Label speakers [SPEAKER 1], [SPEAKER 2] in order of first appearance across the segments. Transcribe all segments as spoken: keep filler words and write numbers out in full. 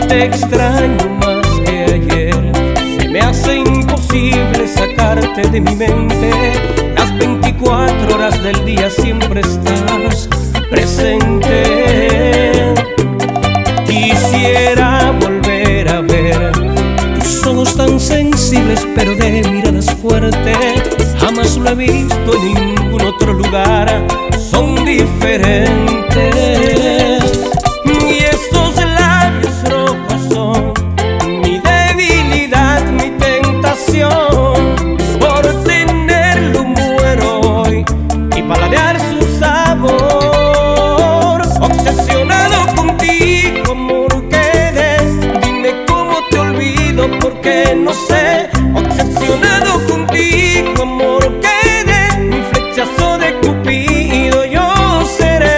[SPEAKER 1] te extraño más que ayer. Se me hace imposible sacarte de mi mente. Las veinticuatro horas del día siempre estás presente. Quisiera volver a ver tus ojos tan sensibles pero de miradas fuertes. Jamás lo he visto en ningún otro lugar, son diferentes. Y esos labios rojos son mi debilidad, mi tentación. Por tenerlo muero hoy y paladear su sabor. Obsesionado contigo, amor, quedé. Dime cómo te olvido porque no sé. Obsesionado contigo, amor, quedé. Un flechazo de Cupido yo seré.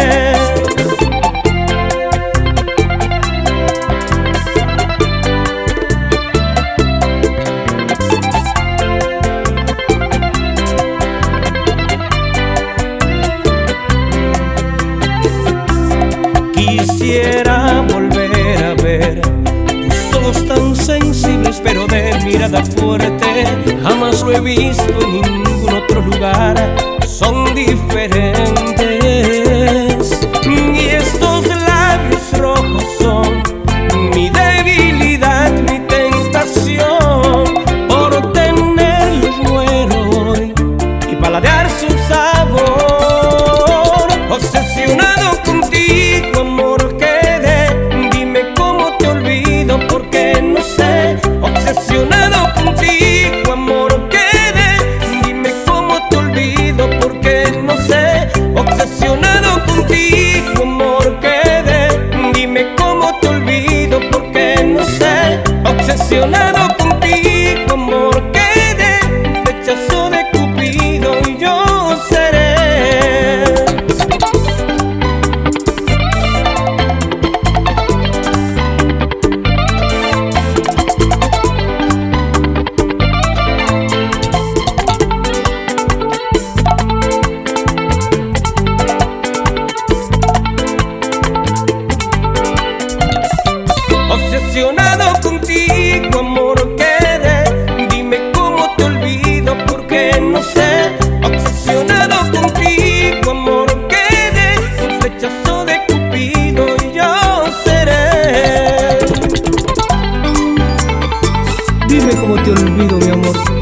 [SPEAKER 1] Quisiera volver a ver tus ojos tan sensibles pero de mirada fuerte. Jamás lo he visto en ningún otro lugar, son diferentes. Y estos labios rojos son mi debilidad, mi tentación. Por tenerlos muero hoy y paladear su sabor. Obsesionado contigo, amor, quedé. Dime cómo te olvido porque no sé. Obsesionado contigo, amor, quedé. Dime cómo te olvido porque no sé. Obsesionado contigo, amor, quedé. Dime cómo te olvido porque no sé. Obsesionado contigo, amor, quedé. Flechazo de Cupido y yo seré. Obsesionado contigo, amor, quedé. Dime cómo te olvido porque no sé. Obsesionado contigo, amor, quedé. Un flechazo de Cupido y yo seré.
[SPEAKER 2] Dime cómo te olvido, mi amor.